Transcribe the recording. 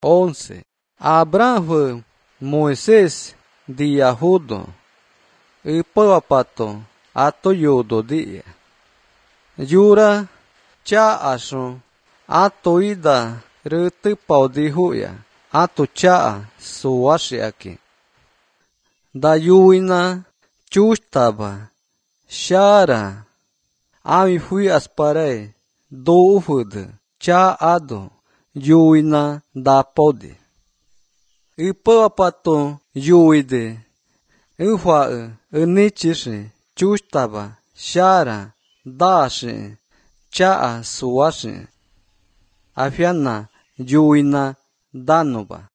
11. Abraham Moisés diahudo ipawapato atoyodo dia. Yura cha aso atoida rutipau dihuya ato cha suwashiaki. Dayuina chustaba shara ami fui aspare doufud cha ado yuina da pode. Ipawapato yuide ufa unichishi chustaba shara dashi cha suwashi afiana yuina danuba.